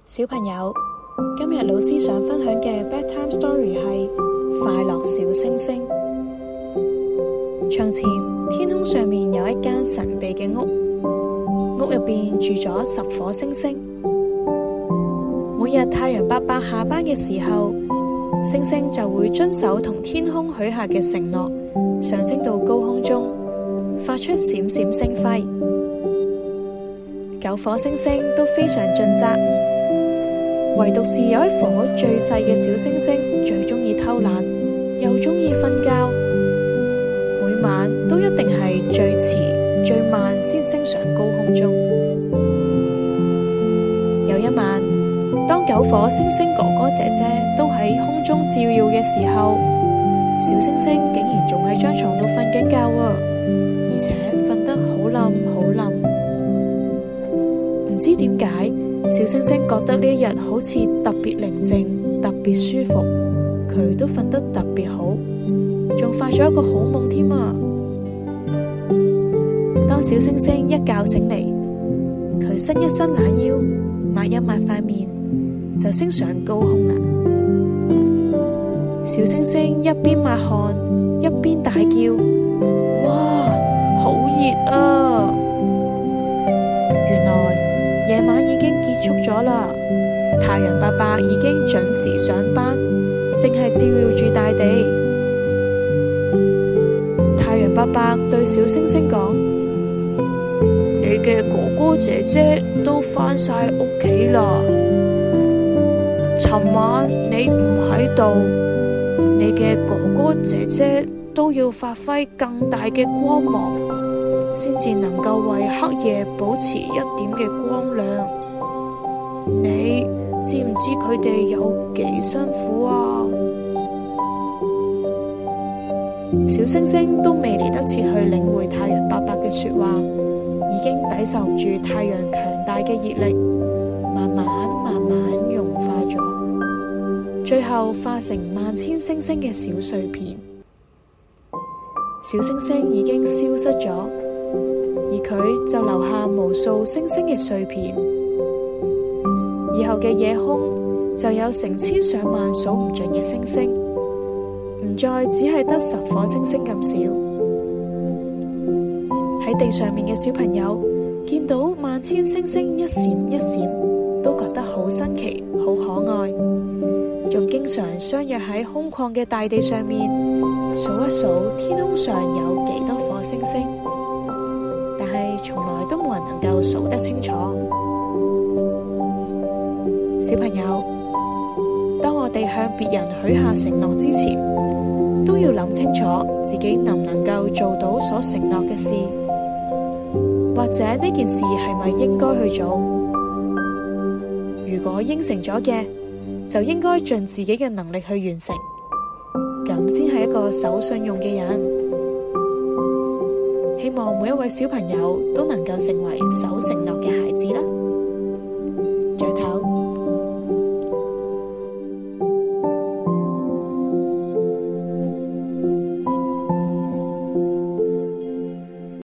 小朋友，今日老師想分享嘅 Bedtime Story 係快樂小星星。從前，天空上面有一間神秘嘅屋，屋入邊住咗10顆星星。每日太陽伯伯下班嘅時候，星星就會遵守同天空許下嘅承諾，上升到高空中，發出閃閃星輝。9顆星星都非常盡責，唯獨是有一顆最細嘅小星星最鍾意偷懶，又鍾意瞓覺，每晚都一定係最遲最慢先升上高空中。有一晚，當9顆星星哥哥姐姐都喺空中照耀嘅時候，小星星竟然仲喺張床度瞓緊覺喎，而且瞓得好冧好冧。唔知點解，小星星覺得呢一日好似特別寧靜，特別舒服，佢都瞓得特別好，仲發咗一個好夢添啊！當小星星一覺醒嚟，佢伸一伸懶腰，抹一抹塊面，就升上高空啦。小星星一邊抹汗，一邊大叫：哇，好熱啊！原來夜晚已經結束咗啦，太陽伯伯已經準時上班，淨係照耀住大地。太陽伯伯對小星星講：你嘅哥哥姐姐都返晒屋企啦。尋晚你唔喺度，你嘅哥哥姐姐都要發揮更大嘅光芒，先至能夠為黑夜保持一點嘅光亮。你知唔知佢哋有幾辛苦啊？小星星都未嚟得切去領會太陽伯伯嘅說話，已經抵受唔住太陽強大嘅熱力，慢慢融化咗，最後化成萬千星星嘅小碎片。小星星已經消失咗，而佢就留下無數星星嘅碎片。以後嘅夜空就有成千上萬數唔盡嘅星星，唔再只係得10顆星星咁少。喺地上面嘅小朋友見到萬千星星一閃一閃，都覺得好新奇，好可愛，仲經常相約喺空曠嘅大地上面數一數天空上有幾多顆星星，但係從來都冇人能夠數得清楚。小朋友，當我哋向別人許下承諾之前，都要諗清楚自己能唔能夠做到所承諾嘅事，或者呢件事係咪應該去做。如果應承咗嘅，就應該盡自己嘅能力去完成，咁先係一個守信用嘅人。希望每一位小朋友都能夠成為守承諾嘅孩子啦。